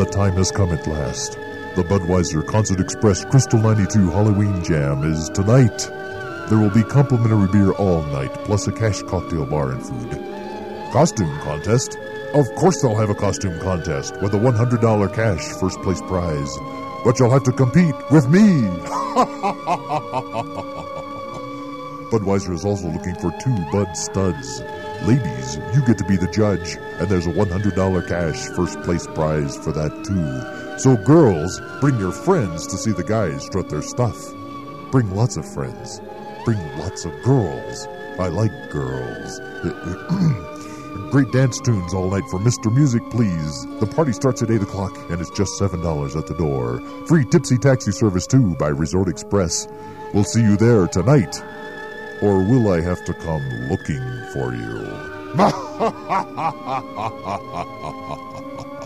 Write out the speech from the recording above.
the time has come at last. The Budweiser Concert Express Crystal 92 Halloween Jam is tonight. There will be complimentary beer all night, plus a cash cocktail bar and food. Costume contest? Of course they'll have a costume contest with a $100 cash first place prize. But you'll have to compete with me. Budweiser is also looking for 2 Bud Studs. Ladies, you get to be the judge, and there's a $100 cash first place prize for that too. So girls, bring your friends to see the guys strut their stuff. Bring lots of friends. Bring lots of girls. I like girls. Great dance tunes all night for Mr. Music, please. The party starts at 8 o'clock, and it's just $7 at the door. Free tipsy taxi service, too, by Resort Express. We'll see you there tonight. Or will I have to come looking for you?